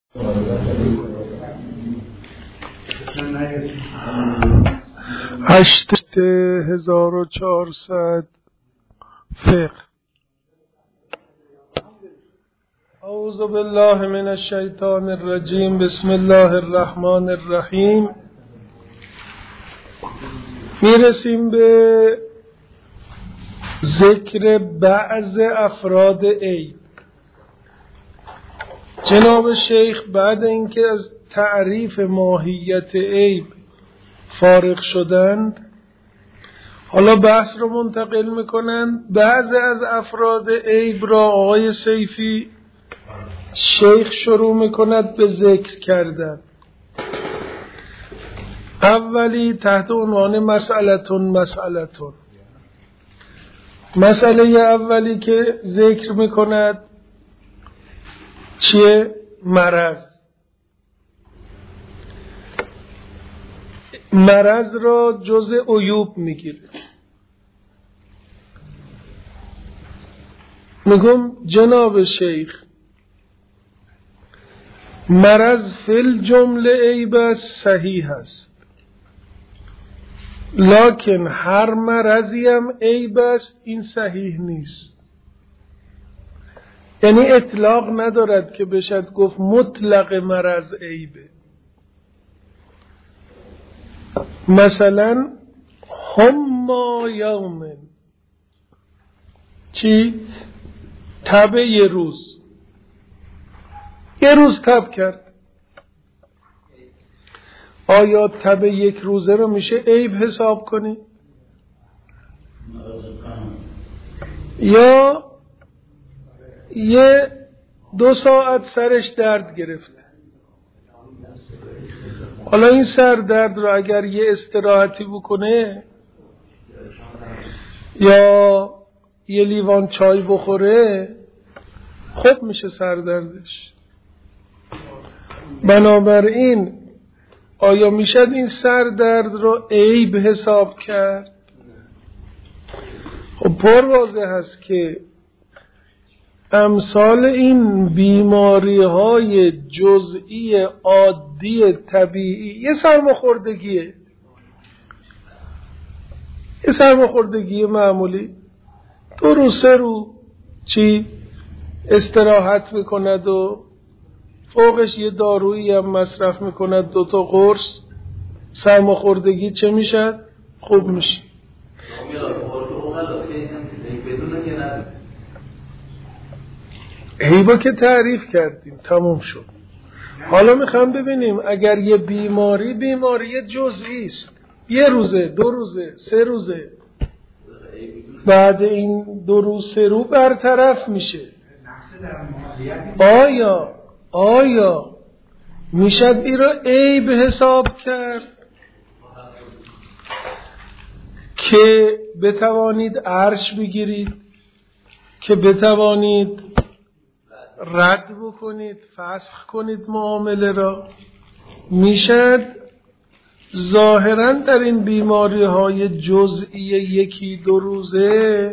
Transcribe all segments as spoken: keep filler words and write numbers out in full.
هشت هزار و چهارصد فقه. اعوذ بالله من الشیطان الرجیم. بسم الله الرحمن الرحیم. میرسیم به ذکر بعض افراد عیب. جناب شیخ بعد اینکه از تعریف ماهیت عیب فارغ شدند، حالا بحث رو منتقل میکنند. بعض از افراد عیب را آقای سیفی شیخ شروع میکند به ذکر کردن. اولی تحت عنوان مسئلتون مسئلتون مسئله اولی که ذکر میکند چیه؟ مرض. مرض را جزء عیوب میگیره. میگم جناب شیخ مرض فی جمله عیب است، صحیح است، لکن هر مرضی هم عیب است، این صحیح نیست. یعنی اطلاق ندارد که بشد گفت مطلق مرض عیبه. مثلا هم یوم، چی؟ تب یه روز، یه روز تب کرد. آیا تب یک روزه رو میشه عیب حساب کنی؟ یا یه دو ساعت سرش درد گرفته، حالا این سر درد رو اگر یه استراحتی بکنه یا یه لیوان چای بخوره خوب میشه سر دردش. بنابراین آیا میشد این سر درد رو عیب حساب کرد؟ خب پر واضح هست که امثال این بیماری های جزئی عادی طبیعی، یه سرماخوردگیه، یه سرماخوردگی معمولی، دو رو سه رو چی استراحت میکند و فوقش یه دارویی هم مصرف میکند، دو تا قرص، سرماخوردگی چه میشد؟ خوب میشه. عیبا که تعریف کردیم تموم شد. حالا میخوام ببینیم اگر یه بیماری بیماری جزئی است، یه روزه، دو روزه، سه روزه، بعد این دو روز سه روز برطرف میشه، آیا آیا میشد این رو عیب حساب کرد که بتوانید عرش بگیرید، که بتوانید رد بکنید، فسخ کنید معامله را؟ میشد ظاهراً در این بیماری های جزئی یکی دو روزه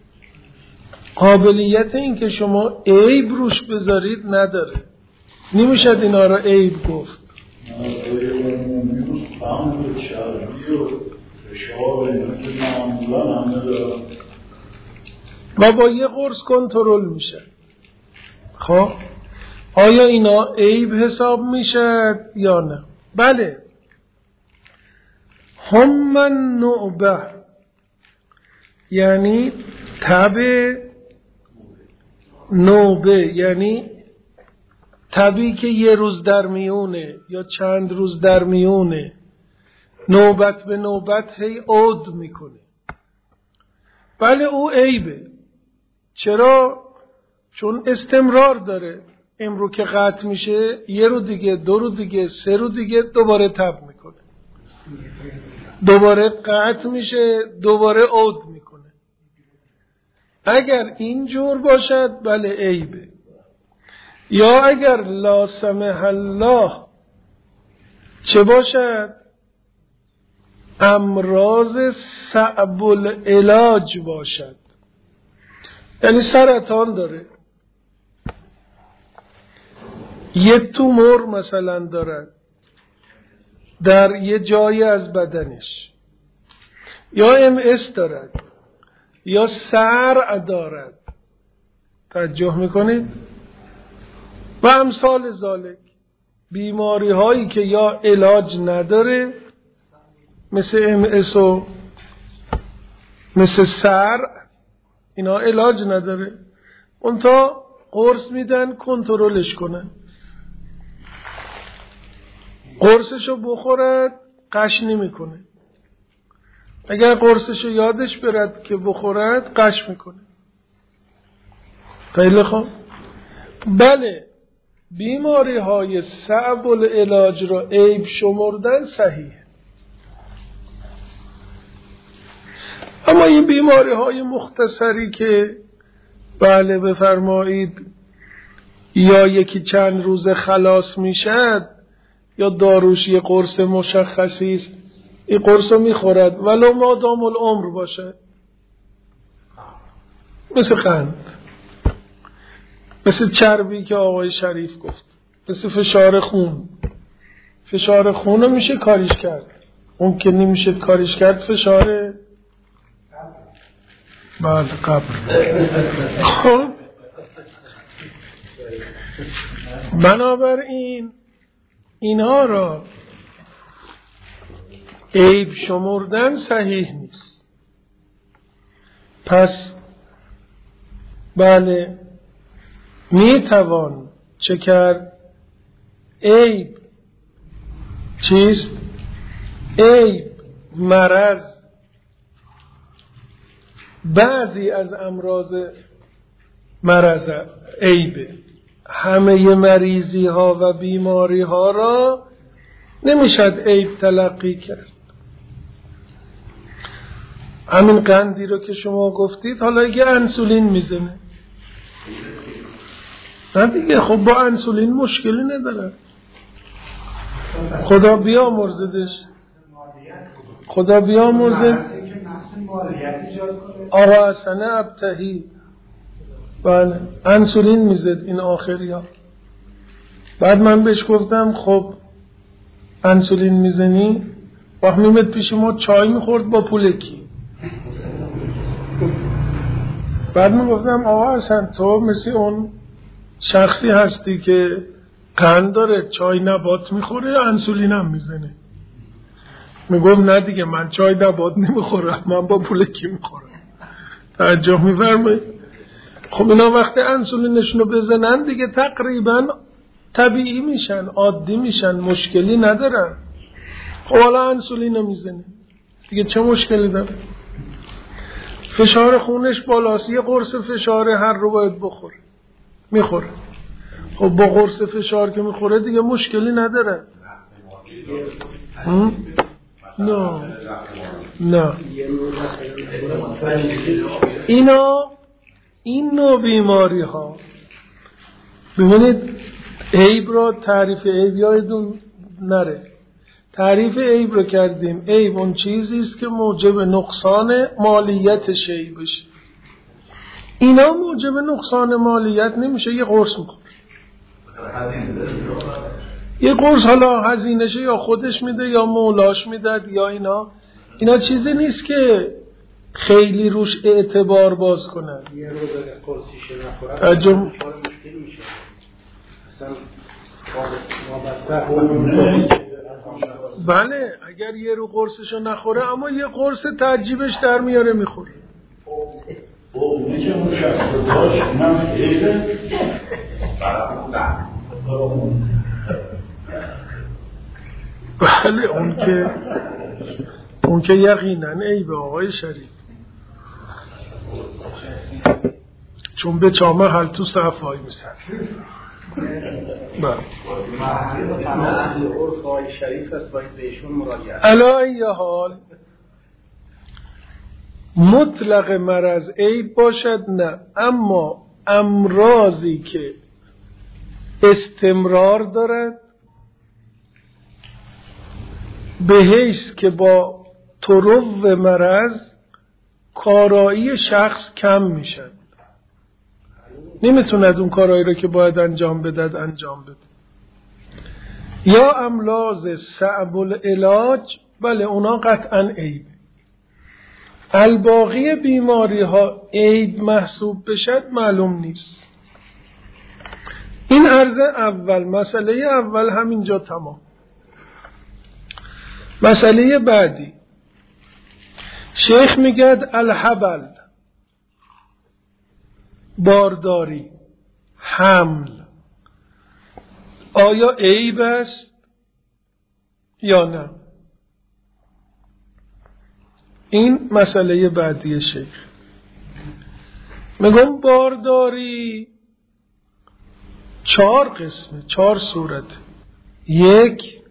قابلیت این که شما عیب روش بذارید نداره. نمیشد اینا را عیب گفت. و با یه قرص کنترل میشه. خب آیا اینا عیب حساب میشد یا نه؟ بله. هم نوبه یعنی تب نوبه، یعنی تبی که یه روز در میونه یا چند روز در میونه، نوبت به نوبت هی عود میکنه. بله او عیبه. چرا؟ چون استمرار داره. امرو که قطع میشه یه رو دیگه، دو رو دیگه، سه رو دیگه دوباره تب میکنه، دوباره قطع میشه، دوباره عود میکنه. اگر اینجور باشد بله عیبه. یا اگر لا سمح الله چه باشد؟ امراض صعب العلاج باشد، یعنی سرطان داره، یه تومور مثلا دارد در یه جایی از بدنش، یا ام اس دارد، یا صرع دارد، توجه میکنید؟ و امثال ذالک، بیماری هایی که یا علاج نداره مثل ام اس و مثل صرع، اینا علاج نداره، اون تا قرص میدن کنترلش کنن. قرصشو بخورد قش نمیکنه، اگر قرصشو یادش برد که بخورد قش میکنه. خیلی خوب. بله، بیماری های صعب العلاج را عیب شمردن صحیح، اما این بیماری های مختصری که بله بفرمایید یا یکی چند روز خلاص میشد یا داروش یه قرص مشخصی است، این قرص رو میخورد ولو مادام العمر باشه، مثل قند، مثل چربی که آقای شریف گفت، مثل فشار خون. فشار خون رو میشه کاریش کرد، اون که نمیشه کاریش کرد فشار بعد قبر. خب بنابراین اینها را عیب شمردن صحیح نیست. پس بله میتوان چه کرد؟ عیب چیست؟ عیب مرض، بعضی از امراض مرض عیبه، همه مریضی ها و بیماری ها را نمیشد عیب تلقی کرد. همین قندی رو که شما گفتید، حالا اگه انسولین میزنه نه دیگه، خب با انسولین مشکلی نداره، خدا بیامرزدش، خدا بیامرزد. آقا حسن ابتهی بله انسولین میزد این آخری ها. بعد من بهش گفتم خب انسولین میزنی؟ وقت میمد پیش ما چای میخورد با پولکی. بعد من گفتم آقا حسن تو مثل اون شخصی هستی که قند داره چای نبات میخوره انسولین هم میزنه. میگم نه دیگه، من چای نبات نمیخورم، من با پولکی میخورم. توجه میفرمایید؟ خب اینا وقتی انسولینشونو بزنن دیگه تقریبا طبیعی میشن، عادی میشن، مشکلی ندارن. خب حالا انسولینو میزنه دیگه چه مشکلی داره؟ فشار خونش بالاست، یه قرص فشار هر رو باید بخوره، میخوره. خب با قرص فشار که میخوره دیگه مشکلی نداره. نه نه اینا این نوع بیماری ها، ببینید عیب را تعریف عیب یادتون نره، تعریف عیب رو کردیم، عیب اون چیزی است که موجب نقصان مالیت شیء بشه. اینا موجب نقصان مالیت نمیشه، یه قرص میخوره، یه قرص حالا هزینه‌شه یا خودش میده یا مولاش میداد یا اینا، اینا چیزی نیست که خیلی روش اعتبار باز کنن. یه روز قرصیش نخورن اجم... مشکل میشه اصلا وابسته. بله اگر یه رو قرصشو نخوره اما یه قرص تعجیبش در میاره میخوره. اونه که اون شخص داشت اونم خیلی بله اون که اون که یقینا عیب آقای شریف، چون به چامه حل تو صفایی میسن. بله علا ای حال مطلق مرض عیب باشد نه، اما امراضی که استمرار دارد به حیث که با طرو مرض کارایی شخص کم میشد، نمیتوند اون کارایی رو که باید انجام بدد انجام بده. یا املاز صعب العلاج، بله اونا قطعا عیب. الباقی بیماری ها عیب محسوب بشد معلوم نیست. این عرض اول، مسئله اول همینجا تمام. مسئله بعدی، شیخ میگه الحبل، بارداری، حمل، آیا عیب است یا نه؟ این مسئله بعدی شیخ. میگم بارداری چهار قسمه، چهار صورت. یک،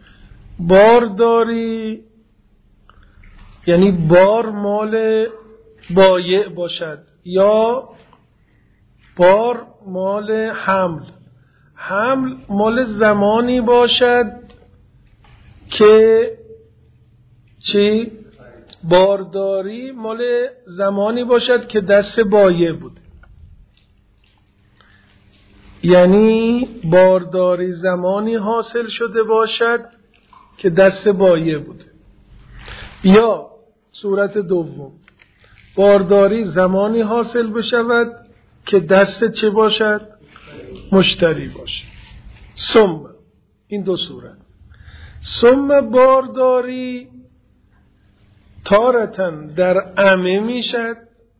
بارداری یعنی بار مال بایع باشد، یا بار مال حمل. حمل مال زمانی باشد که چی؟ بارداری مال زمانی باشد که دست بایع بود. یعنی بارداری زمانی حاصل شده باشد که دست بایع بود. یا صورت دوم، بارداری زمانی حاصل بشود که دست چه باشد؟ مشتری باشد. ثم، این دو صورت. ثم بارداری تارتن در عمه میشد،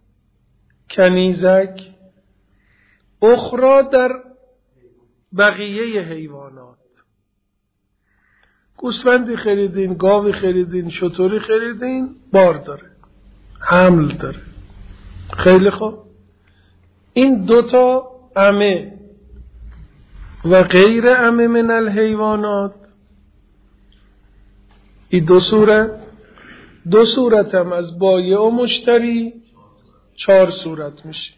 کنیزک، اخرى در بقیه حیوانات. گوسفندی خریدین، گاوی خریدین، شتری خریدین، بار داره، حمل داره. خیلی خوب، این دوتا عمه و غیر عمه من الحیوانات، این دو صورت، دو صورت هم از بایع و مشتری، چهار صورت میشه.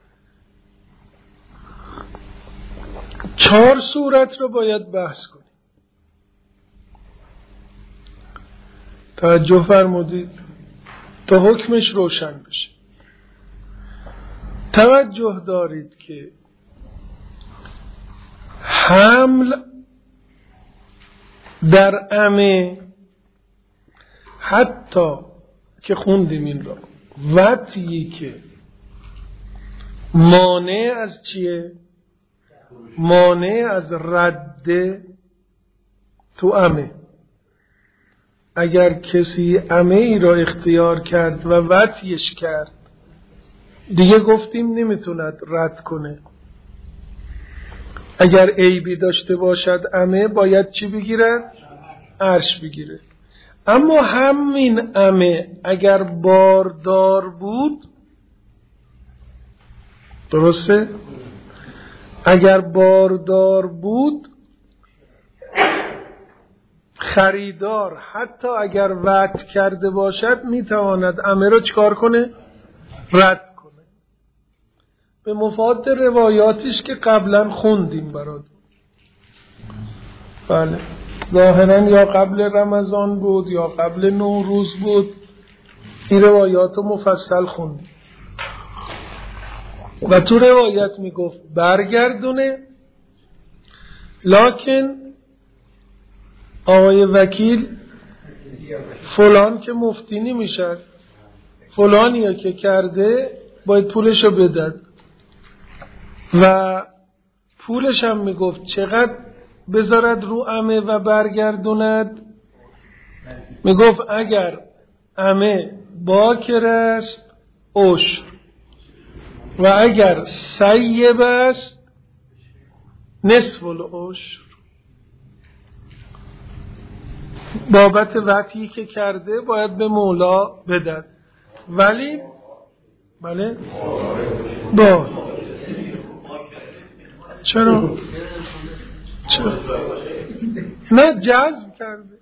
چهار صورت رو باید بحث کنیم. توجه فرمودید تا حکمش روشن بشه. توجه دارید که حمل در عمه، حتی که خوندیم این را، وقتی که مانع از چیه؟ مانع از رد تو عمه. اگر کسی عمه ای را اختیار کرد و وطیش کرد، دیگه گفتیم نمیتوند رد کنه. اگر عیبی داشته باشد عمه، باید چی بگیرد؟ عرش بگیره. اما همین عمه اگر باردار بود، درسته؟ اگر باردار بود، خریدار حتی اگر وعده کرده باشد میتواند عمه رو چکار کنه؟ رد کنه. به مفاد روایاتش که قبلا خوندیم برات. بله، ظاهرا یا قبل رمضان بود یا قبل نوروز بود، این روایات رو مفصل خوندیم و تو روایت میگفت برگردونه، لکن آقای وکیل فلان که مفتی نمیشد، فلانیه که کرده باید پولشو بدد. و پولش هم میگفت چقدر بذارد رو عمه و برگردوند. میگفت اگر عمه باکر است عشر، و اگر سیب است نصف العشر، بابت وطیی که کرده باید به مولا بدد. ولی بله با چرا چرا نه جذب کرده،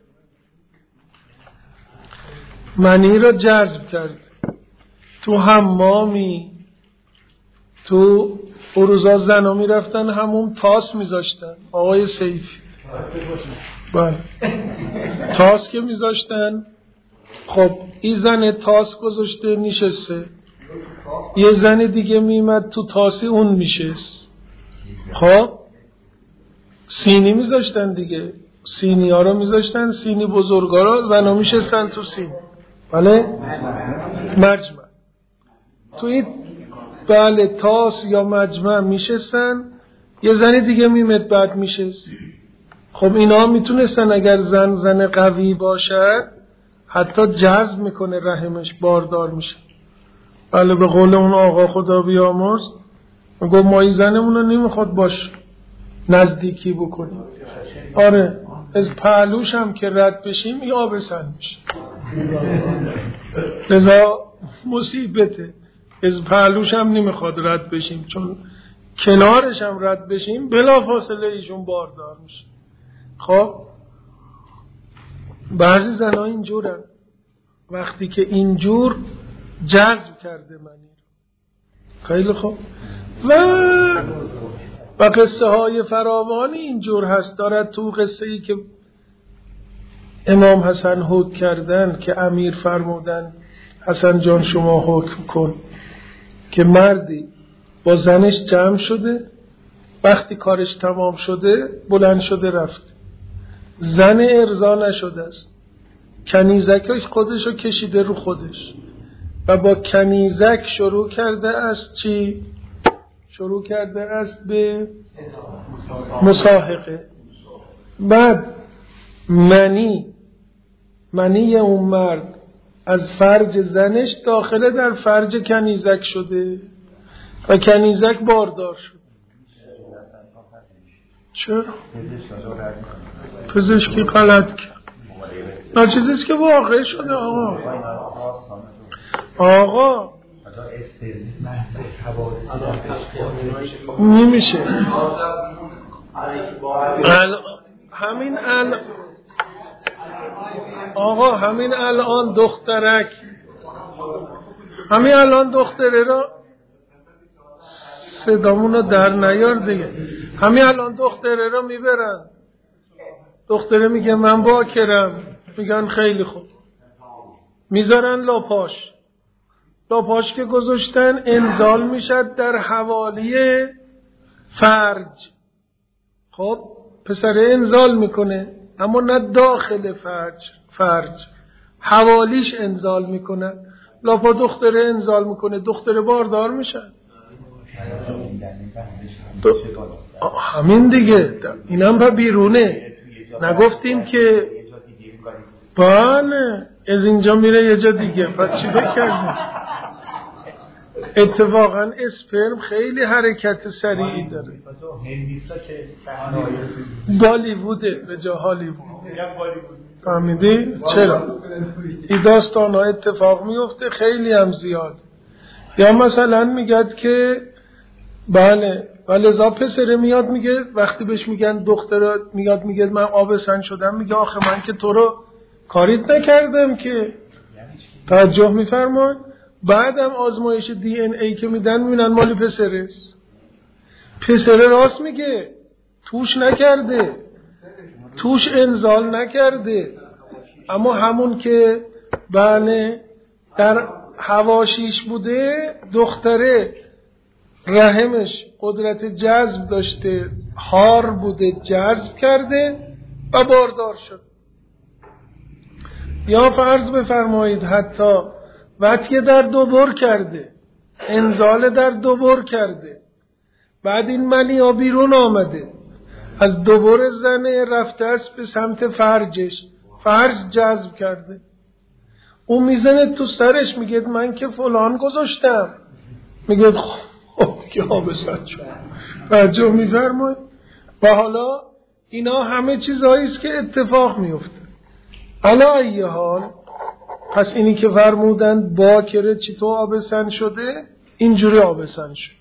منی را جذب کرد. تو حمامی، تو اروزا زنا می رفتن همون تاس می زاشتن، آقای سیفی بله تاس که می زاشتن، خب این زن تاس گذاشته نشسته، یه زن دیگه میمد تو تاسی اون میشست. خب سینی میذاشتن دیگه، سینی ها رو میذاشتن، سینی بزرگا رو زنا میشستن تو سینی. بله مجمع توی بله تاس یا مجمع میشستن، یه زنی دیگه میمد بعد میشست. خب اینا میتونستن اگر زن زن قوی باشد حتی جذب میکنه رحمش، باردار میشه. بله به قول اون آقا خدا بیامرز میگه ما این زنمون رو نمیخواد باش نزدیکی بکنیم. آره از پهلوش هم که رد بشیم این آبسن میشه. لذا مصیبته، از پهلوش هم نمیخواد رد بشیم، چون کنارش هم رد بشیم بلا فاصله ایشون باردار میشه. خب بعضی زنها اینجورن، وقتی که اینجور جذب کرده منی. خیلی خوب. و و قصه های فراوانی اینجور هست. دارد تو قصه ای که امام حسن حکم کردن که امیر فرمودن حسن جان شما حکم کن، که مردی با زنش جمع شده، وقتی کارش تمام شده بلند شده رفت، زن ارضا نشده است، کنیزک خودشو کشیده رو خودش و با کنیزک شروع کرده است چی؟ شروع کرده است به مصاحقه. بعد منی منی اون مرد از فرج زنش داخله در فرج کنیزک شده و کنیزک باردار شد. چرا؟ پزشکی غلط کرد. نه چیزیست که واقع شده آقا. آقا نمیشه. همین الان آقا همین الان دخترک همین الان دختره را صدامونو در نیار دیگه. همین الان دختره را میبرن، دختره میگه من باکرم، میگن خیلی خوب، میذارن لاپاش. لاپاش که گذاشتن انزال میشد در حوالی فرج. خب پسره انزال میکنه اما نه داخل فرج، فرج حوالیش انزال میکنه. لاپا دختره انزال میکنه، دختره باردار میشه. دو... همین دیگه، اینم با بیرونه. نگفتیم که بله از اینجا میره یه جا دیگه، پس چی بکردیم؟ اتفاقا اسپرم خیلی حرکت سریعی داره. بالیووده به جا هالیوود. فهمیدی؟ چرا؟ این داستان ها اتفاق میفته خیلی هم زیاد. یا مثلا میگد که بله ولی زا پسره میاد میگه، وقتی بهش میگن دختر میاد میگه من آبسن شدم، میگه آخه من که تو رو کاریت نکردم که. توجه میفرمان. بعدم آزمایش دی ان ای که میدن میبینن مالی پسره است. پسره راست میگه، توش نکرده، توش انزال نکرده، اما همون که بله در حواشیش بوده، دختره رحمش قدرت جذب داشته، هار بوده، جذب کرده و باردار شد. یا فرض بفرمایید حتی وطیه در دوبر کرده، انزال در دوبر کرده، بعد این منی ها بیرون آمده، از دوبر زنه رفته است به سمت فرجش، فرج جذب کرده، اون میزنه تو سرش، میگه من که فلان گذاشتم، میگه خب که آبسن شد. توجه میفرمایید. و حالا اینا همه چیزاییست که اتفاق میفته. علا ای حال، پس اینی که فرمودن باکره چطور آبسن شده، اینجوری آبسن شد.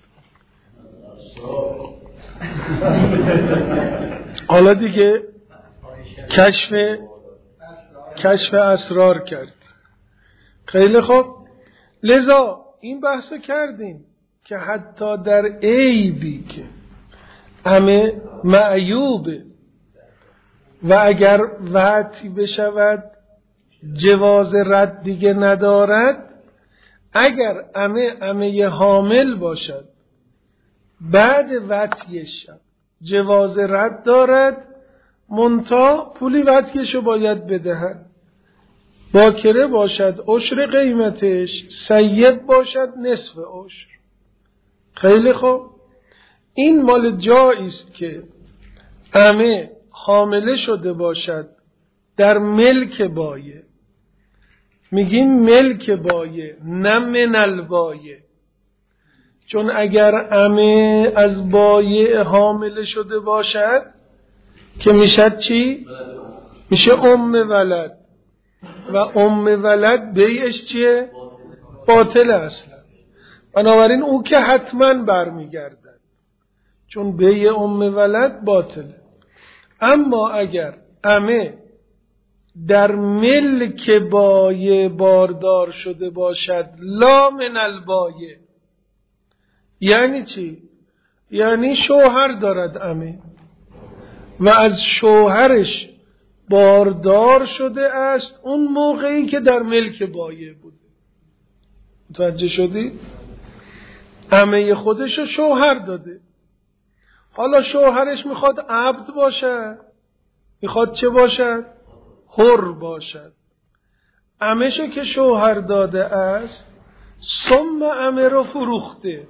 حالا دیگه کشف کشف اسرار کرد. خیلی خوب. لذا این بحثو کردیم که حتی در عیبی که همه معیوبه و اگر وطی بشود جواز رد دیگه ندارد، اگر امه امه حامل باشد بعد وطیش جواز رد دارد، منتها پولی ودکشو باید بدهد. باکره باشد عشر قیمتش، سیب باشد نصف عشر. خیلی خوب، این مال جایی است که عمه حامله شده باشد در ملک بایه. میگیم ملک بایه نه من البایه، چون اگر عمه از بایه حامله شده باشد که میشد چی؟ میشه ام ولد، و ام ولد بیعش چیه؟ باطل اصلا. بنابراین او که حتما برمیگردد، چون بیع ام ولد باطله. اما اگر عمه در ملک بایه باردار شده باشد لا من البایه، یعنی چی؟ یعنی شوهر دارد عمه و از شوهرش باردار شده است اون موقعی که در ملک بایه بوده. متوجه شدی؟ عمه خودشو شوهر داده، حالا شوهرش میخواد عبد باشد، میخواد چه باشد؟ حر باشد. عمهشو که شوهر داده است، ثم عمه رو فروخته.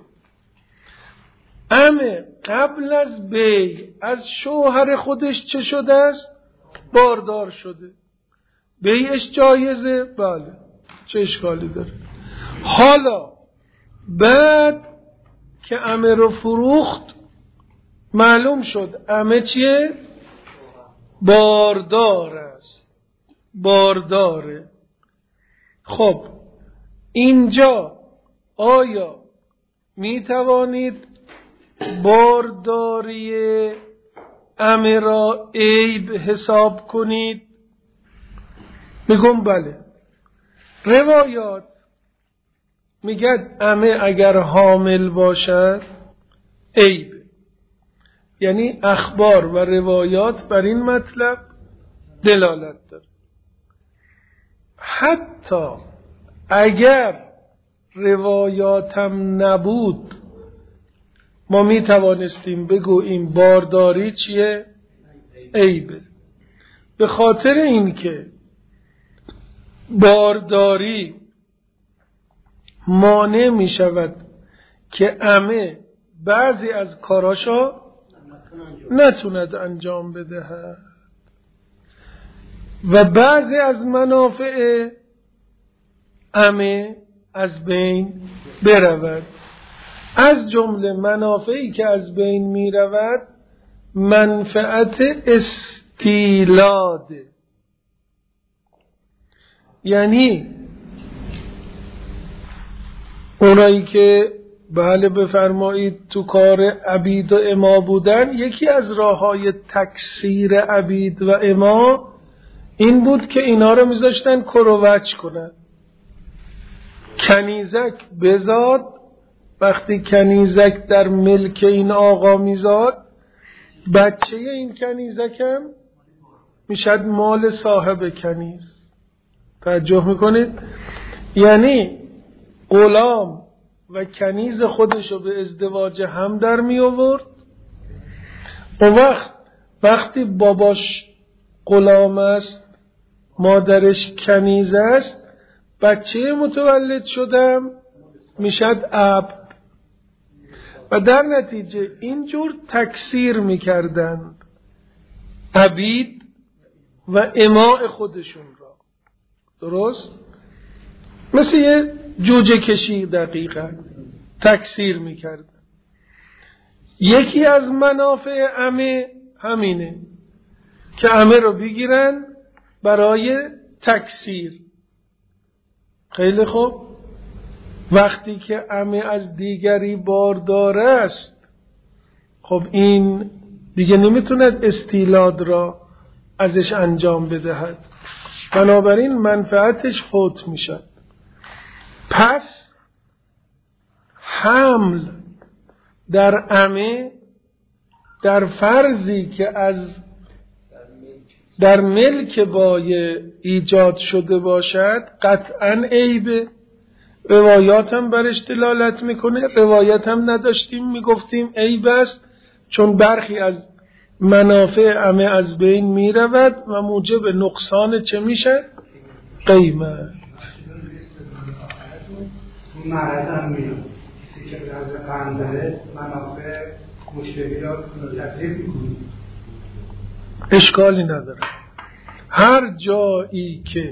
عمه قبل از بی از شوهر خودش چه شده است؟ باردار شده. بیعش جایزه؟ بله، چه اشکالی داره؟ حالا بعد که عمه رو فروخت معلوم شد عمه چیه؟ باردار است، بارداره. خب اینجا آیا می توانید بارداری عمه را عیب حساب کنید؟ میگم بله. روایات میگد عمه اگر حامل باشد عیب، یعنی اخبار و روایات بر این مطلب دلالت داره. حتی اگر روایاتم نبود ما می توانستیم بگوییم بارداری چیه؟ عیبه. به خاطر اینکه بارداری مانع می شود که عمه بعضی از کاراشا نتوند انجام بدهد و بعضی از منافع عمه از بین برود. از جمله منافعی که از بین می رود منفعت استیلاد، یعنی اونایی که بله بفرمایید تو کار عبید و اما بودن، یکی از راههای تکثیر عبید و اما این بود که اینا رو میذاشتن کروچ کنن. کنیزک بزاد، وقتی کنیزک در ملک این آقا میزاد، بچه این کنیزک هم میشد مال صاحب کنیز. توجه میکنید؟ یعنی غلام و کنیز خودشو به ازدواج هم در می آورد. اون وقت وقتی باباش غلام است مادرش کنیز است، بچه متولد شدم میشد عبد و در نتیجه اینجور تکثیر میکردند عبید و اماء خودشون را. درست؟ مثل یه جوجه کشی دقیقا تکثیر میکردن. یکی از منافع عمه همینه که عمه رو بگیرن برای تکثیر. خیلی خوب، وقتی که عمه از دیگری باردار است، خب این دیگه نمیتوند استیلاد را ازش انجام بدهد، بنابراین منفعتش فوت میشد. پس حمل در عمه در فرضی که از در ملک بایه ایجاد شده باشد قطعاً عیبه. روایات هم برش دلالت میکنه. روایت هم نداشتیم میگفتیم عیب است، چون برخی از منافع عمه از بین می رود و موجب نقصان چه میشه؟ قیمت. معرض هم میاد کسی که از قند داره منافع مشتری را تطریف میکنه، اشکالی نداره. هر جایی که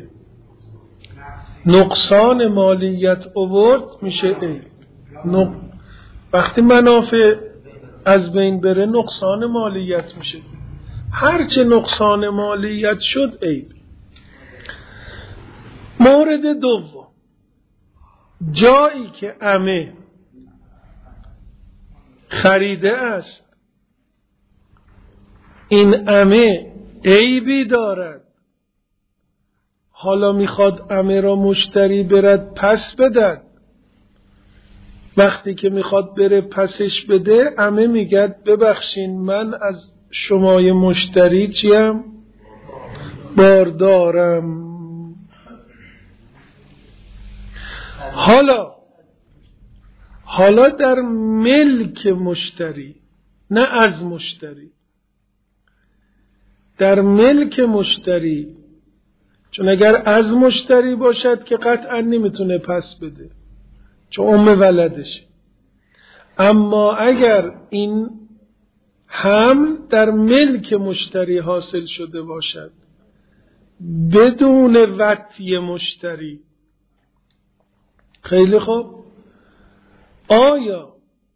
نقصان مالیت آورد میشه عیب. نق... وقتی منافع از بین بره نقصان مالیت میشه. هرچه نقصان مالیت شد عیب. مورد دوم، جایی که عمه خریده است، این عمه عیبی دارد، حالا میخواد عمه را مشتری برد پس بدد. وقتی که میخواد بره پسش بده، عمه میگه ببخشین من از شمای مشتری چیم؟ باردارم. حالا حالا در ملک مشتری، نه از مشتری، در ملک مشتری، چون اگر از مشتری باشد که قطعا نمیتونه پس بده چون ام ولدشه. اما اگر این حمل در ملک مشتری حاصل شده باشد بدون وطی مشتری، خیلی خوب، آیا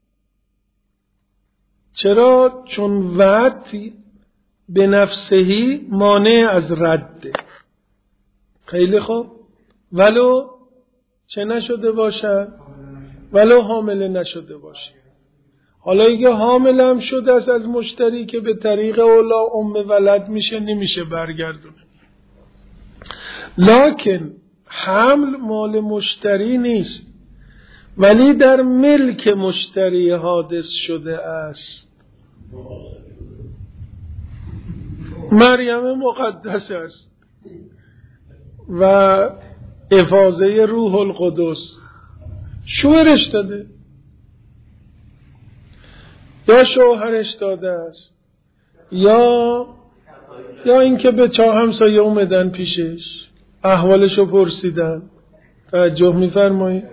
چرا؟ چون وطی به نفسهی مانع از رده. خیلی خوب، ولو چه نشده باشه؟ ولو حامله نشده باشه. حالا اگه حامله هم شده است از مشتری که به طریق اولا ام ولد میشه، نمیشه برگردونه. لکن حمل مال مشتری نیست ولی در ملک مشتری حادث شده است. مریم مقدس است و افاضه روح القدس شوهرش داده یا شوهرش داده است یا یا اینکه به چه همسایه اومدن پیشش احوالشو پرسیدن. توجه می‌فرمایید؟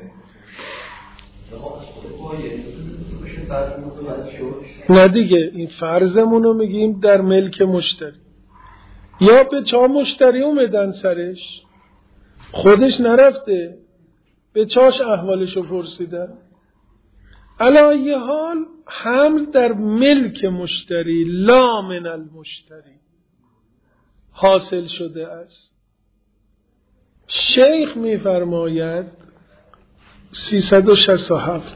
نه دیگه، این فرضمونو میگیم در ملک مشتری. یا به چه مشتری اومدن سرش، خودش نرفته، به چاش احوالشو پرسیدن. علی حال حمل در ملک مشتری لا من المشتری حاصل شده است. شیخ میفرماید سیصد و شصت و هفت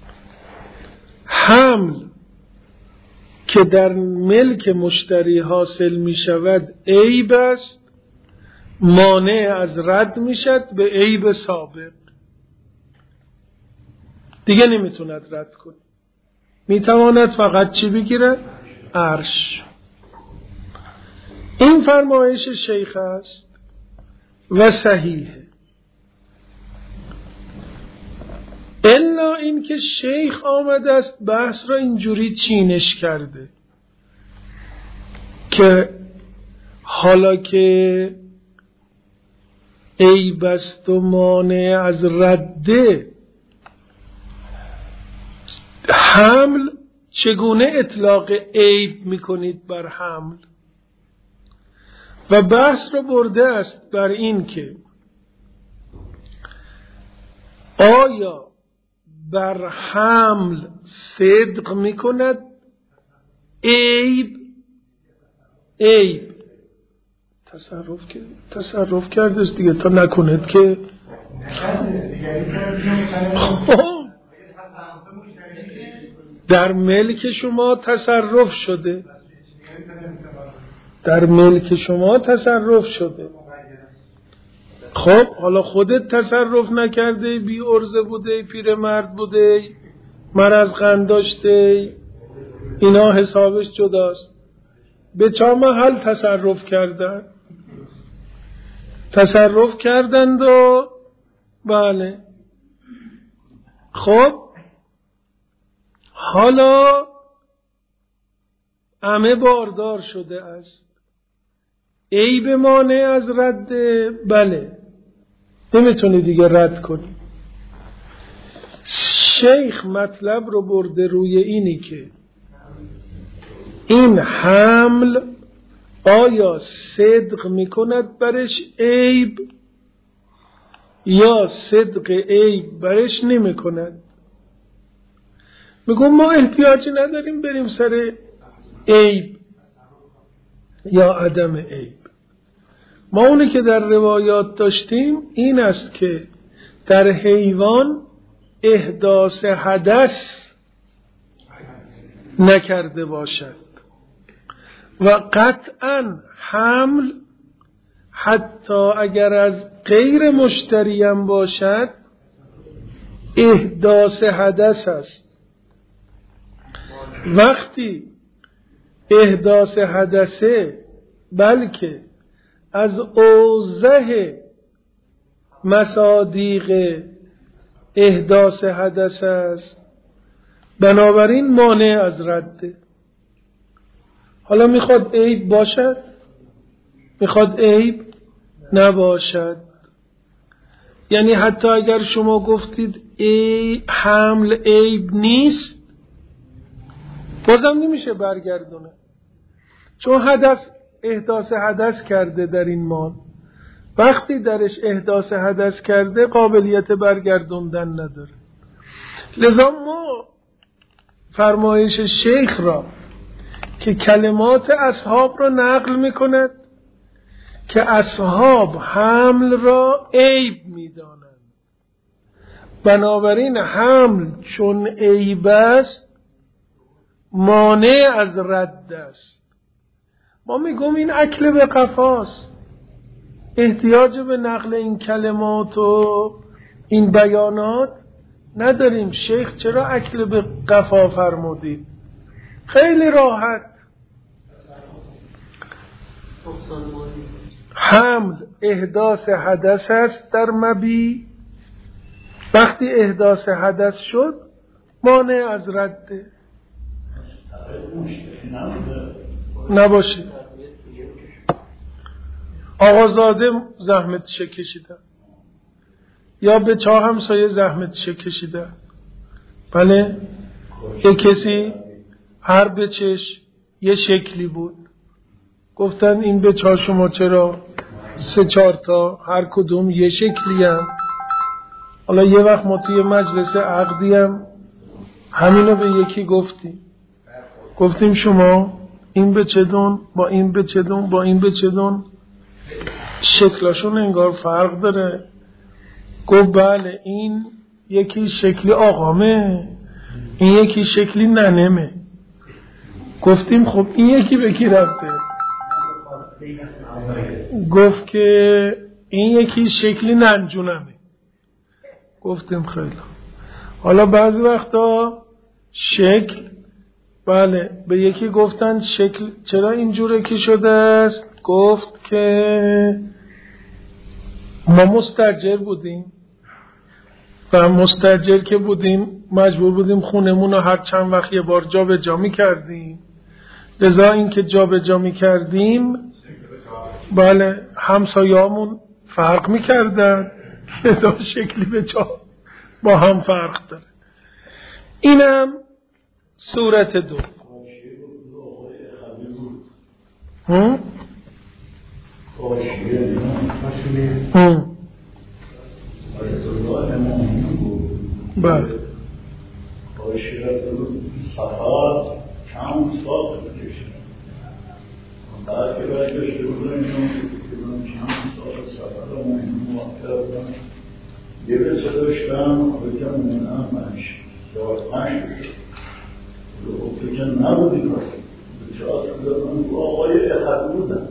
حمل که در ملک مشتری حاصل می شود عیب است، مانع از رد می شد به عیب سابق، دیگه نمیتوند رد کنه، میتواند فقط چی بگیره؟ عرش. این فرمایش شیخ است و صحیحه، الا این که شیخ آمده است بحث را اینجوری چینش کرده که حالا که عیب است و مانع از رده، حمل چگونه اطلاق عیب میکنید بر حمل؟ و بحث را برده است بر این که آیا بر حمل صدق میکند عیب؟ عیب تصرف کرد تصرف کرده است دیگه، تا نکند که در ملک شما تصرف شده، در ملک شما تصرف شده. خب حالا خودت تصرف نکرده، بی عرضه بوده، پیرمرد بوده، مرض قند داشته، اینا حسابش جداست. به چه محل تصرف کردن؟ تصرف کردند و بله. خب حالا همه باردار شده است. عیب مانع از رد، بله نمیتونی دیگه رد کنی. شیخ مطلب رو برده روی اینی که این حمل آیا صدق میکند برش عیب یا صدق عیب برش نمیکند. میگم ما احتیاجی نداریم بریم سر عیب یا عدم عیب. ما اونی که در روایات داشتیم این است که در حیوان احداث حدث نکرده باشد و قطعا حمل حتی اگر از غیر مشتریم باشد احداث حدث است. وقتی احداث حدثه بلکه از اوضح مصادیق احداث حدث است، بنابراین مانع از رده. حالا میخواد عیب باشد، میخواد عیب نباشد. یعنی حتی اگر شما گفتید ای حمل عیب نیست، بازم نمیشه برگردونه، چون حدث احداث حدث کرده در این مال. وقتی درش احداث حدث کرده قابلیت برگردوندن نداره. لذا ما فرمایش شیخ را که کلمات اصحاب را نقل میکند که اصحاب حمل را عیب میدانند، بنابراین حمل چون عیب است مانع از رد است. ما میگم این اکل به قفاست، احتیاج به نقل این کلمات و این بیانات نداریم. شیخ چرا اکل به قفا فرمودید؟ خیلی راحت. حمل احداث حدث است در مبی، وقتی احداث حدث شد مانع از رده نباشه. آقازاده زحمتش کشیده یا به چه همسایه زحمتش کشیده، بله یه کسی هر بچش یه شکلی بود، گفتن این به چهار شما چرا سه چهار تا هر کدوم یه شکلی هم. حالا یه وقت ما توی مجلس عقدی هم همینو به یکی گفتیم، گفتیم شما این به چه دون با این به چه دون با این به چه دون شکلاشون انگار فرق داره. گفت بله این یکی شکلی آقامه، این یکی شکلی ننمه. گفتیم خب این یکی به کی رفته؟ گفت که این یکی شکلی ننجونمه. گفتیم خیلی. حالا بعضی وقتا شکل، بله به یکی گفتن شکل چرا اینجوره که شده است؟ گفت که ما مستاجر بودیم و مستاجر که بودیم مجبور بودیم خونمون رو هر چند وقت یه بار جا به جا می کردیم. لذا این که جا به جا می کردیم بله همسایه‌مون فرق می کردن، لذا شکلی به جا با هم فرق داره. اینم صورت دو. هم؟ هم. بله. سفر چند سال بکشید. بعد که برگشته بودن چند سال سفر رو مهم موقع بودن، یه بسه داشتم بکن مونم منش یاد پنج بشد رو بکن نبودی کسی بچه آسان دادن آقای اخد بودن.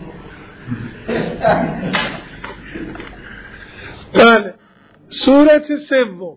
بله. صورت سوم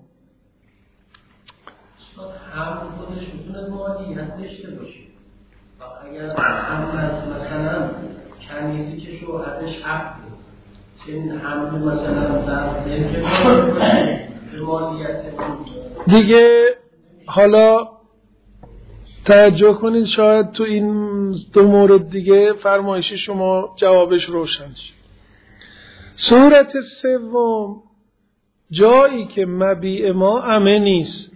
هم خودش میتونه مالیت داشته باشه و اگر هم مثلا کنیزی که شوهرش عقده چنین حمل مثلا در دل که مالیت دیگه. حالا توجه کنید شاید تو این دو مورد دیگه فرمایش شما جوابش روشن شه. صورت سوم جایی که مبیع ما عمه نیست،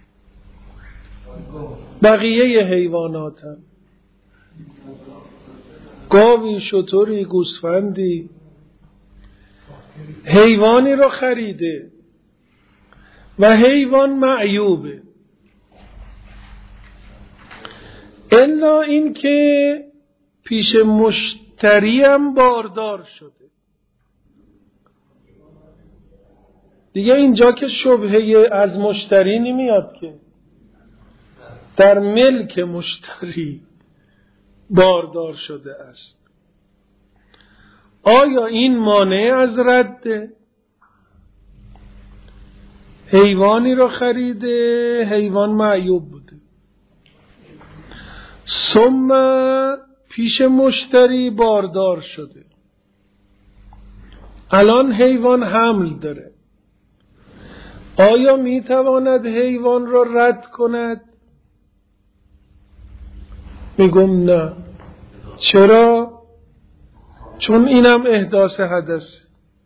بقیه حیوانات هم، گاوی، شتری، گوسفندی، حیوانی رو خریده و حیوان معیوبه، الا این که پیش مشتری هم باردار شده. دیگه اینجا که شبهه از مشتری نمیاد، که در ملک مشتری باردار شده است. آیا این مانع از رده؟ حیوانی رو خریده، حیوان معیوب بوده، ثم پیش مشتری باردار شده، الان حیوان حمل داره، آیا میتواند حیوان را رد کند؟ میگم نه. چرا؟ چون اینم احداث حدث،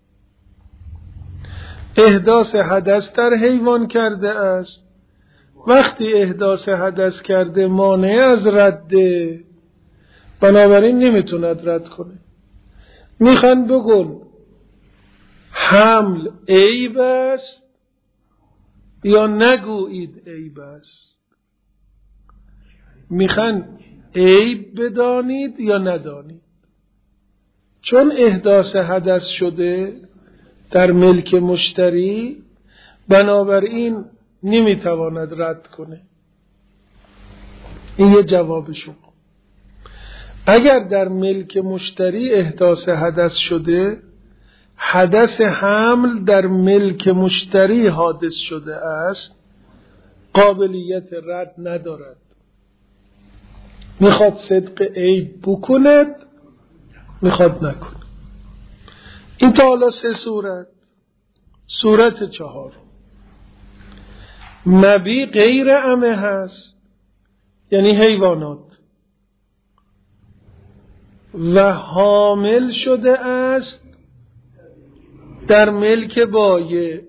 احداث حدث در حیوان کرده است. وقتی احداث حدث کرده مانع از رده، بنابراین نمیتوند رد کنه. میخوان بگن حمل عیب است یا نگویید عیب است؟ میخوان عیب بدانید یا ندانید؟ چون احداث حدث شده در ملک مشتری، بنابراین نمیتواند رد کنه. این یه جواب شما. اگر در ملک مشتری احداث حدث شده، حدث حمل در ملک مشتری حادث شده است، قابلیت رد ندارد. میخواد صدق عیب بکند، میخواد نکند. این تا حالا سه صورت. صورت چهار، مبیع غیر عمه هست، یعنی حیوانات، و حامل شده است در ملک بایع.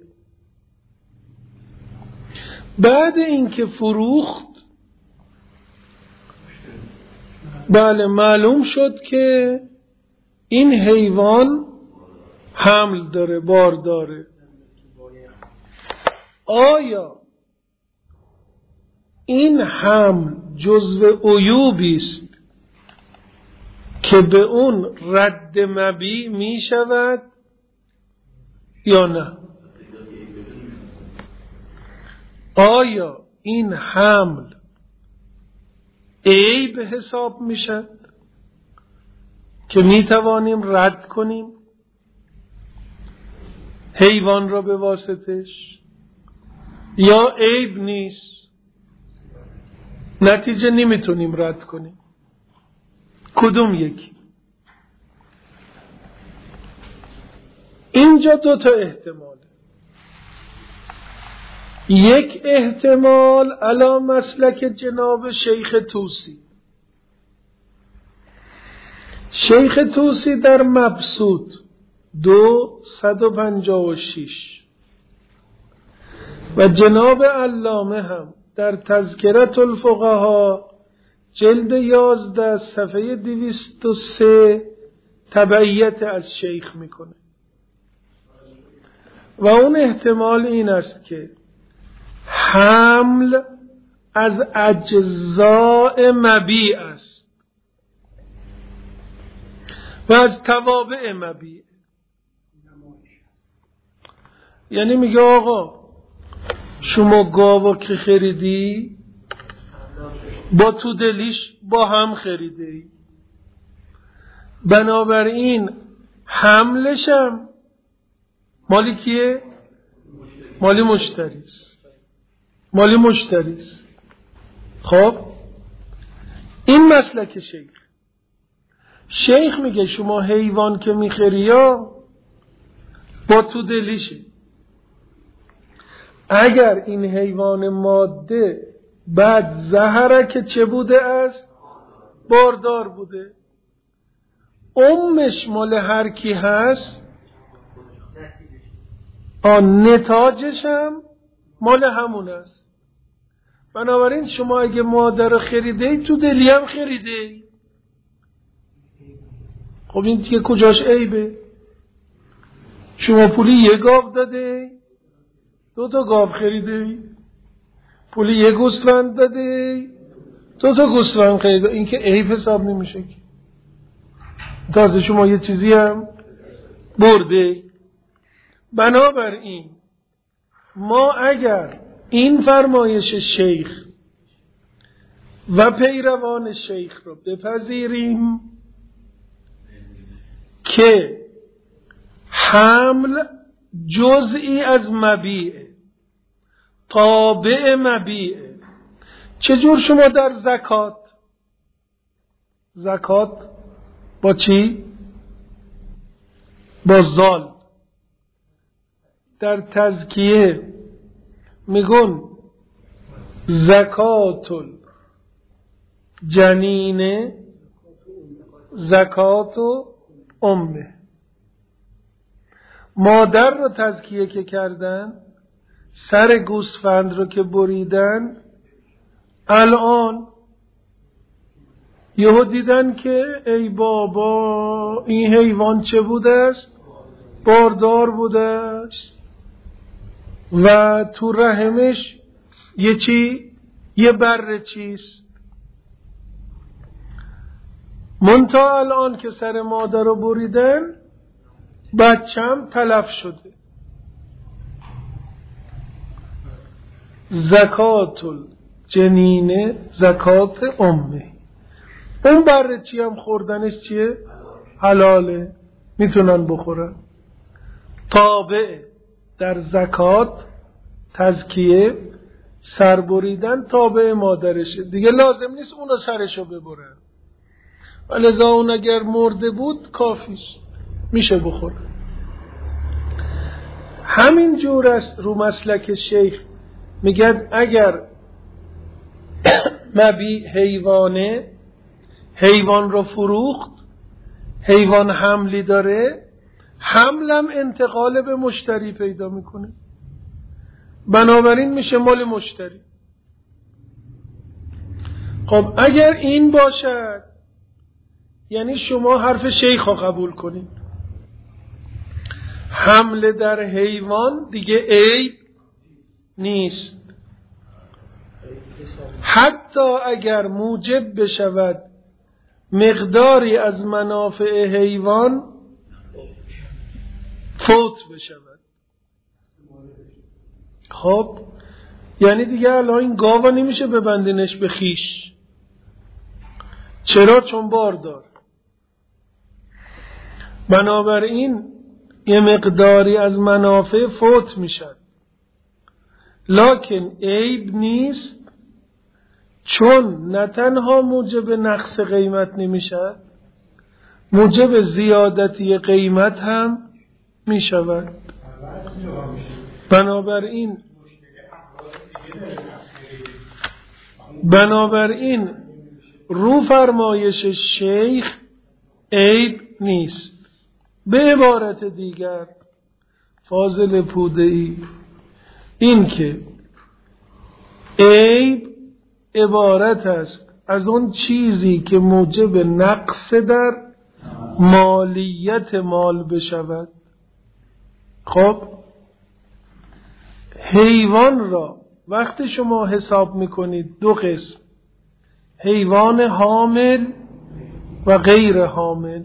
بعد اینکه فروخت، بله معلوم شد که این حیوان حمل داره، بار داره. آیا این حمل جزو عیوبی است که به اون رد مبیع می شود یا نه؟ آیا این حمل عیب حساب می شد که می توانیم رد کنیم حیوان را به واسطش، یا عیب نیست، نتیجه نمیتونیم رد کنیم؟ کدوم یکی؟ اینجا دو تا احتماله. یک احتمال علی مسلک جناب شیخ طوسی. شیخ طوسی در مبسوط دو صد و پنجاه و شش و جناب علامه هم در تذکرة الفقها جلد یازده صفحه دویست و سه تبعیت از شیخ میکنه و اون احتمال این است که حمل از اجزاء مبیع است و از توابع مبیع. یعنی میگه آقا شما گاوا که خریدی با تو دلیش با هم خریدی، بنابراین حملشم مالی کیه؟ مالی مشتریست، مالی مشتریست. خب این مسلک شیخ. شیخ میگه شما حیوان که میخری یا با تو دلیشه، اگر این حیوان ماده بعد زهره که چه بوده است؟ باردار بوده. امش مال هر کی هست؟ آن نتاجش هم مال همون است. بنابراین شما اگه مادر خریده ای تو دلی هم خریده ای. خب این دیگه کجاش عیبه؟ شما پولی یه گاو داده ای، دو تا گاو خریده ای. پولی یه گوسفند داده ای، دو تا گوسفند خریده ای. این که عیب حساب نمیشه که. تازه شما یه چیزی هم برده ای. بنابراین ما اگر این فرمایش شیخ و پیروان شیخ رو بپذیریم که حمل جزئی از مبیعه، تابع مبیعه. چجور شما در زکات زکات با چی؟ با زال. در تزکیه میگن زکات الجنین زکات امه. مادر رو تزکیه که کردن، سر گوسفند رو که بریدن، الان یهو دیدن که ای بابا این حیوان چه بوده است؟ باردار بوده است و تو رحمش یه چی؟ یه بره چیست. منتها الان که سر مادر رو بریدن بچم تلف شده. زکات الجنین زکات امه. اون بره چی هم خوردنش چیه؟ حلاله، میتونن بخورن. تابع در زکات تزکیه سر بریدن تابع مادرشه، دیگه لازم نیست اونو سرشو ببرن. ولذا اون اگر مرده بود کافیش میشه بخوره. همین جور است رو مسلک شیخ. میگن اگر مبی حیوانه، حیوان رو فروخت، حیوان حملی داره، حملم انتقال به مشتری پیدا میکنه، بنابراین میشه مال مشتری. خب اگر این باشد یعنی شما حرف شیخ رو قبول کنید، حمله در حیوان دیگه عیب نیست، حتی اگر موجب بشود مقداری از منافع حیوان فوت بشود. خب یعنی دیگه الان این گاوا نمیشه ببندینش به خیش. چرا؟ چون باردار. بنابراین یه مقداری از منافع فوت میشد، لکن عیب نیست، چون نه تنها موجب نقص قیمت نمیشد، موجب زیادتی قیمت هم میشود. بنابراین بنابراین رو فرمایش شیخ عیب نیست. به عبارت دیگر فاضل پوده‌ای، این که عیب عبارت است از اون چیزی که موجب نقص در مالیت مال بشود. خب حیوان را وقتی شما حساب میکنید دو قسم، حیوان حامل و غیر حامل،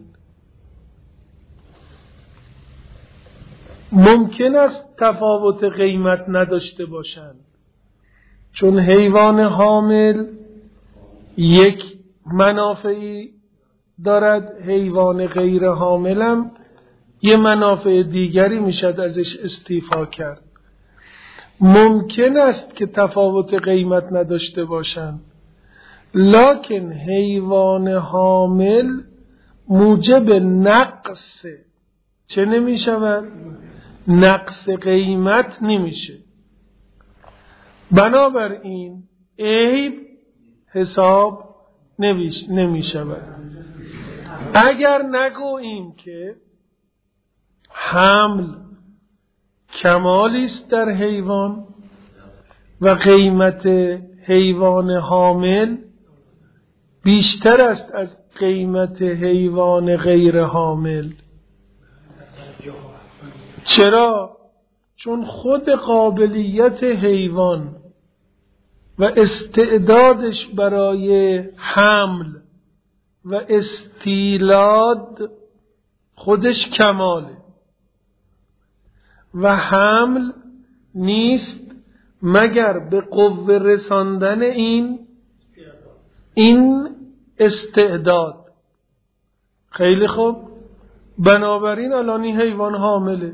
ممکن است تفاوت قیمت نداشته باشند، چون حیوان حامل یک منافعی دارد، حیوان غیر حامل هم یه منافع دیگری میشد ازش استیفا کرد. ممکن است که تفاوت قیمت نداشته باشند، لکن حیوان حامل موجب نقص چه نمی شود؟ نقص قیمت نمیشه. بنابراین عیب حساب نمی شود. اگر نگوییم که حمل کمالی است در حیوان و قیمت حیوان حامل بیشتر است از قیمت حیوان غیر حامل. چرا؟ چون خود قابلیت حیوان و استعدادش برای حمل و استیلاد خودش کماله و حمل نیست مگر به قوه رساندن این این استعداد. خیلی خوب، بنابراین الان این حیوان حامله.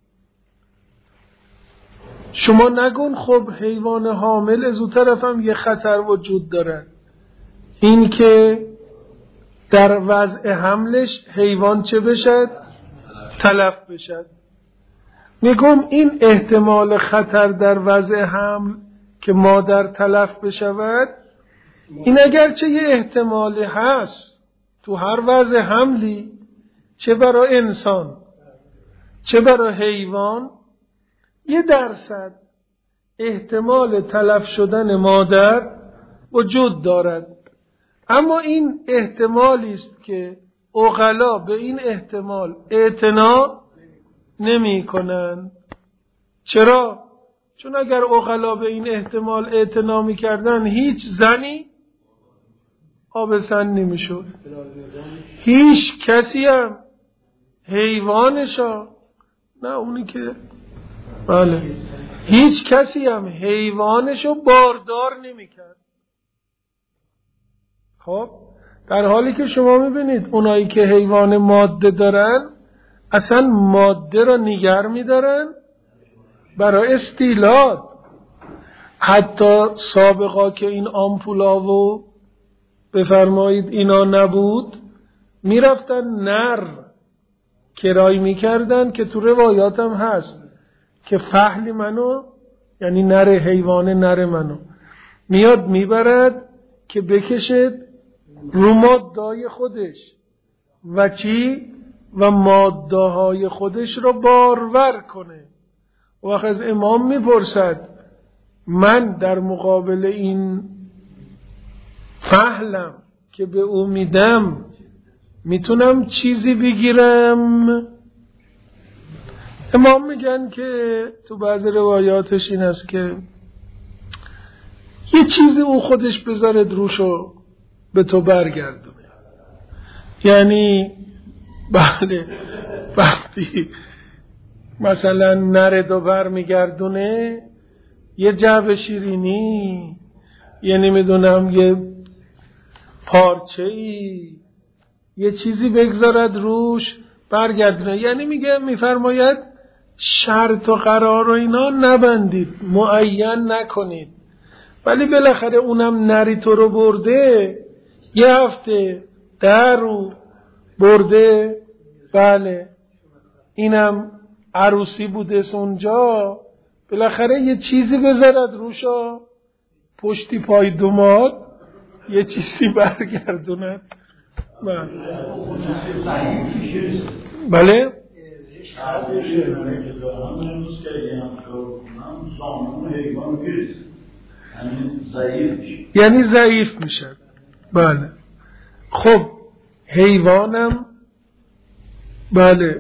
شما نگون خب حیوان حامل از اون طرف هم یه خطر وجود داره، این که در وضع حملش حیوان چه بشد؟ تلف بشد. میگم این احتمال خطر در وضع حمل که مادر تلف بشود، این اگرچه یه احتمالی هست تو هر وضع حملی، چه برای انسان چه برای حیوان، یه درصد احتمال تلف شدن مادر وجود دارد. اما این احتمالی است که عقلا به این احتمال اعتنا نمی کنند. چرا؟ چون اگر عقلا به این احتمال اعتنا می کردن هیچ زنی آبستن نمی شد، هیچ کسی هم حیوانشا نه اونی که بله هیچ کسی هم حیوانشو باردار نمی کرد. خب در حالی که شما می بینید اونایی که حیوان ماده دارن اصلا ماده را نگر می دارن برای استیلاد. حتی سابقا که این آمپولا و بفرمایید اینا نبود، می رفتن نر کرای می کردن که تو روایات هم هست که فحل منو، یعنی نر حیوان نر منو میاد میبرد که بکشد رو ماده‌های خودش و چی؟ و ماده‌های خودش رو بارور کنه. و وقت از امام میپرسد من در مقابل این فحلم که به او میدم میتونم چیزی بگیرم؟ امام میگن که تو بعض روایاتش این است که یه چیزی او خودش بذارد روشو به تو برگردونه. یعنی بله وقتی مثلا نرد و برمیگردونه یه جو شیرینی، یه نمیدونم یه پارچه‌ای، یه چیزی بگذارد روش برگردونه. یعنی میگه میفرماید شرط و قرار و اینا نبندید، معین نکنید، ولی بالاخره اونم نری تو رو برده، یه هفته در رو برده، بله اینم عروسی بوده اونجا، بالاخره یه چیزی بذارد روشا، پشتی پای دوماد یه چیزی برگردوند. بله بله یعنی ضعیف میشه. بله خب حیوانم بله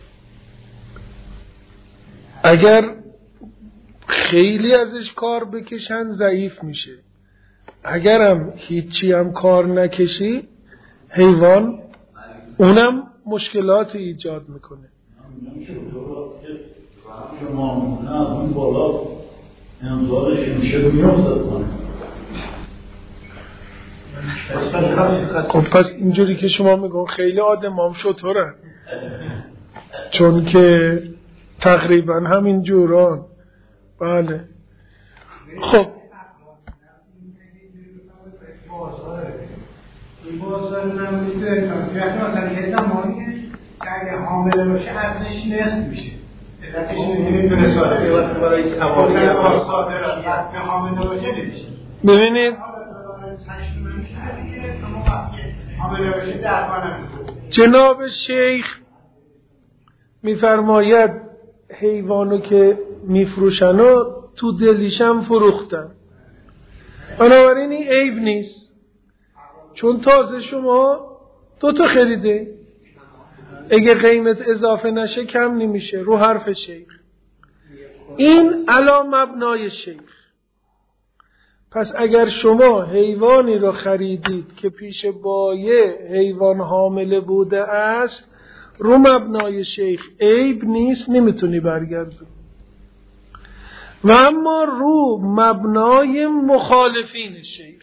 اگر خیلی ازش کار بکشن ضعیف میشه، اگرم هیچی هم کار نکشی حیوان اونم مشکلات ایجاد میکنه. خب پس اینجوری که شما میگون خیلی آدم هم شطورن، چون که تقریبا همین جوران. بله خب این بازار نمیده مثلا یه زمانی که اگه حامله باشه ارزش نصف میشه. علتش نمیدونه ساده برای سواری یا صادرات به حامله باشه نمیشه. ببینید جناب شیخ میفرماید حیوانو که میفروشن و تو دلیشم فروختن، بنابراین این عیب نیست، چون تازه شما دو تا خریده، اگه قیمت اضافه نشه کم نمیشه رو حرف شیخ. این علا مبنای شیخ. پس اگر شما حیوانی را خریدید که پیش بایع حیوان حامله بوده است، رو مبنای شیخ عیب نیست، نمیتونی برگردی. و اما رو مبنای مخالفین شیخ،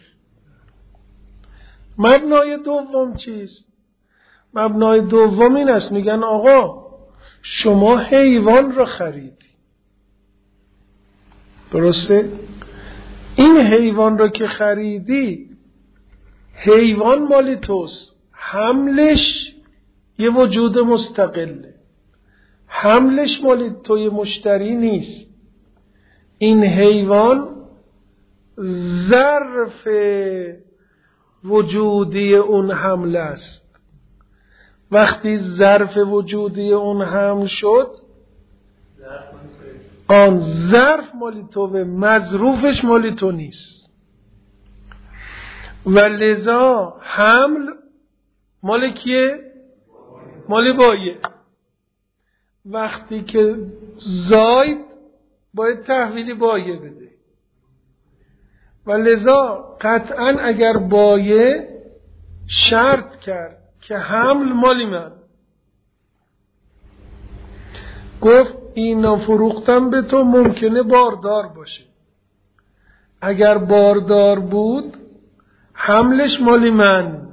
مبنای دوم چیست؟ مبنای دوم این است، میگن آقا شما حیوان را خریدی، درسته؟ این حیوان را که خریدی حیوان مالی توست، حملش یه وجود مستقله، حملش مالی توی مشتری نیست. این حیوان ظرف وجودی اون حمل است. وقتی ظرف وجودی اون حمل شد، آن ظرف مالی توه، مظروفش مالی تو نیست، و لذا حمل مالی کیه؟ مالی بایه. وقتی که زاید باید تحویلی بایه بده، و لذا قطعا اگر بایه شرط کرد که حمل مالی من، گفت اینا فروختم به تو، ممکنه باردار باشه، اگر باردار بود حملش مالی من،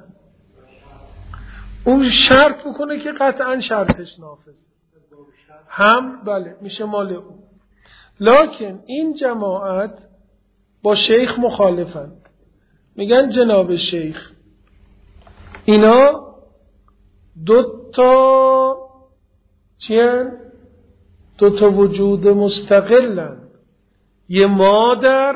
اون شرط بکنه که قطعا شرطش نافذه، حمل بله میشه مال اون. لکن این جماعت با شیخ مخالفن، میگن جناب شیخ اینا دو تا چیان؟ دو تا وجود مستقلن، یه مادر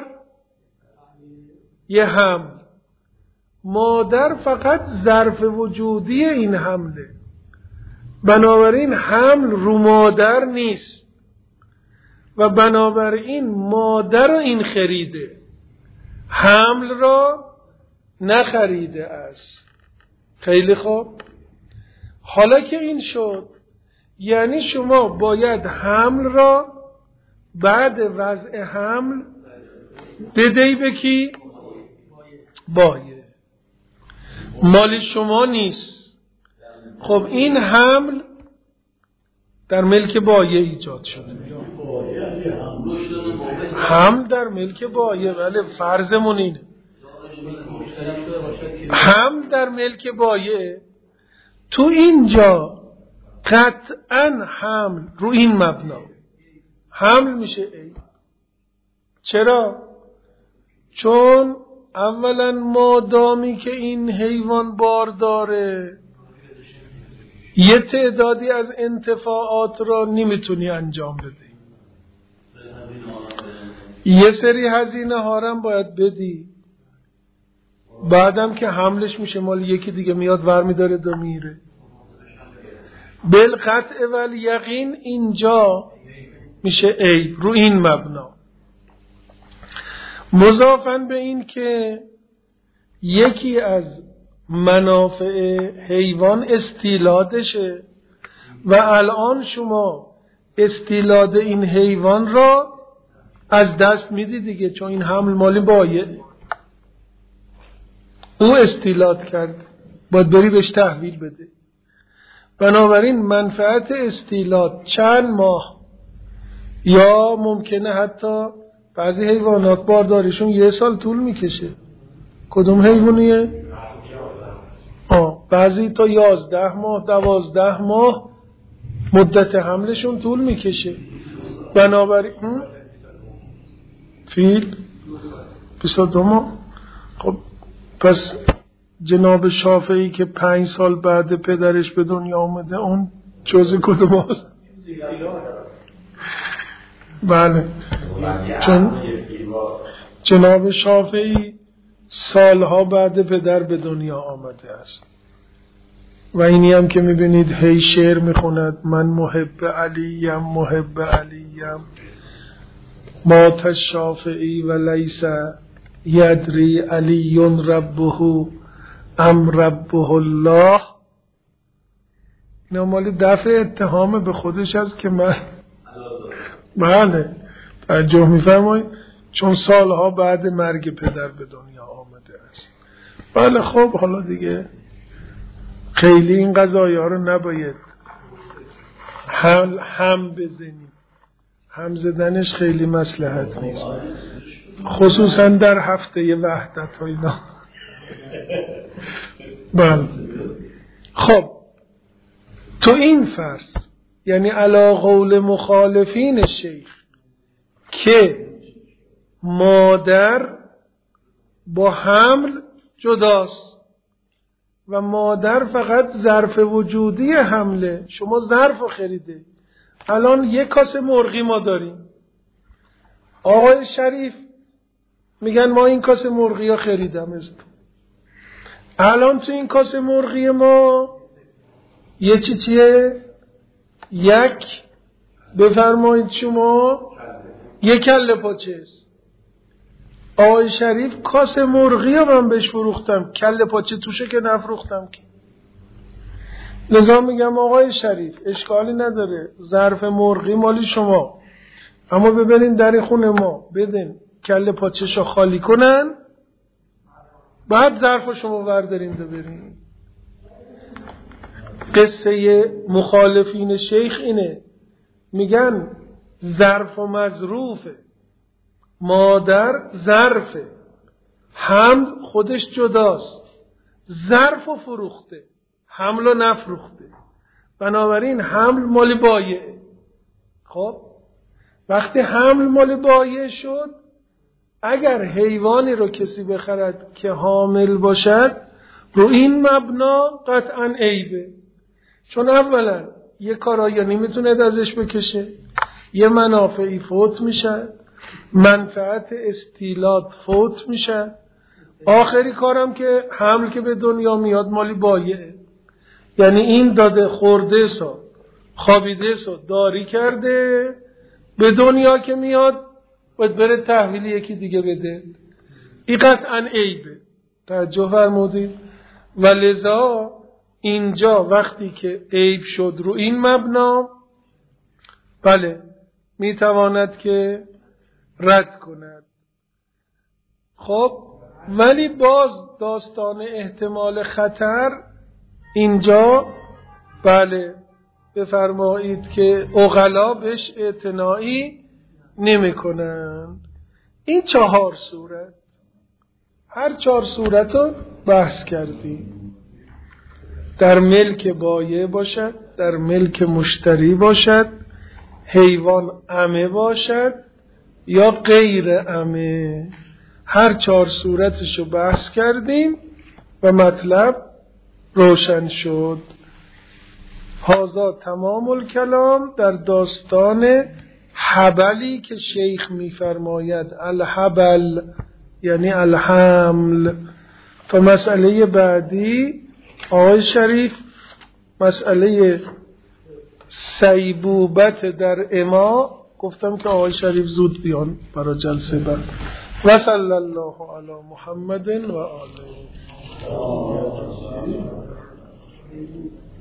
یه حمل. مادر فقط ظرف وجودی این حمله، بنابراین حمل رو مادر نیست، و بنابراین مادر رو این خریده، حمل را نخریده است. خیلی خوب، حالا که این شد، یعنی شما باید حمل را بعد وضع حمل بدهی به کی؟ بایه، مال شما نیست. خب این حمل در ملک بایه ایجاد شده، حمل در ملک بایه، ولی فرضمون اینه حمل در ملک بایه. تو اینجا قطعا حمل رو این مبنا حمل میشه ای. چرا؟ چون اولا مادامی که این حیوان بار داره، یه تعدادی از انتفاعات را نمیتونی انجام بدی، یه سری هزینه ها هم باید بدی، بعدم که حملش میشه مال یکی دیگه میاد ور میداره دو میره. بالقطع والیقین اینجا میشه عیب رو این مبنا. مضافاً به این که یکی از منافع حیوان استیلادشه، و الان شما استیلاد این حیوان را از دست میدی دیگه، چون این حمل مالی بایه، او استیلاد کرد، باید بری بهش تحویل بده. بنابراین منفعت استیلاد چند ماه یا ممکنه حتی بعضی حیوانات بارداریشون یه سال طول میکشه. کدوم حیوانیه؟ آه بعضی تا یازده ماه دوازده ماه مدت حملشون طول میکشه. بنابراین فیل بیست و دو ماه. خب پس جناب شافعی که پنج سال بعد پدرش به دنیا آمده، اون جزء کدوم هست؟ بله، چون جناب شافعی سالها بعد پدر به دنیا آمده است و اینی هم که میبینید هی شعر میخوند من محب علیم محب علیم مات الشافعی و لیس یدری علی ربه ام ربه الله. نمالی دفع اتهام به خودش است که من بله توجه میفرمایید چون سالها بعد مرگ پدر به دنیا آمده است. بله خب حالا دیگه خیلی این قضایی ها رو نباید هم, هم بزنیم، هم زدنش خیلی مصلحت نیست، خصوصا در هفته وحدت و اینا. بله خب تو این فرض یعنی علی قول مخالفین شیخ که مادر با حمل جداست و مادر فقط ظرف وجودی حمله. شما ظرف رو خریده، الان یک کاسه مرغی ما داریم، آقای شریف میگن ما این کاسه مرغی ها خریدم از تو. الان تو این کاسه مرغی ما یه چی چیه؟ یک بفرمایید شما یک کله پاچه است. آقای شریف کاسه مرغی ها من بهش فروختم، کله پاچه توشه که نفروختم که. لذا میگم آقای شریف اشکالی نداره، ظرف مرغی مالی شما، اما ببرین در خونه ما بدین کله پاچه‌شو خالی کنن، بعد ظرف شما بردارین ببرین. قصه مخالفین شیخ اینه، میگن ظرف و مظروفه، مادر ظرفه، حمل خودش جداست، ظرف و فروخته حمل و نفروخته، بنابراین حمل مال بایعه. خب وقتی حمل مال بایع شد، اگر حیوانی رو کسی بخرد که حامل باشد رو این مبنا قطعا عیبه، چون اولا یه کارایی نمیتونه ازش بکشه، یه منافعی فوت میشه، منفعت استیلات فوت میشه، آخری کارم که حمل که به دنیا میاد مالی بایعه، یعنی این داده خورده سا خوابیده سا داری کرده، به دنیا که میاد باید بره تحویل یکی دیگه بده. این قطعا عیبه، توجه فرمودید. و لذا اینجا وقتی که عیب شد رو این مبنا، بله میتواند که رد کند. خب ولی باز داستان احتمال خطر اینجا بله بفرمایید که عقلا بهش اعتنایی نمی کنند. این چهار صورت، هر چهار صورت رو بحث کردیم. در ملک بایع باشد، در ملک مشتری باشد، حیوان عمه باشد یا غیر عمه، هر چهار صورتش رو بحث کردیم و مطلب روشن شد. هذا تمام الکلام در داستان حبلی که شیخ میفرماید الحبل یعنی الحمل. تا مسئله بعدی آقای شریف مسئله سیبوبت در اما، گفتم که آقای شریف زود بیان برای جلسه بعد. و صلی الله علی محمد و آله.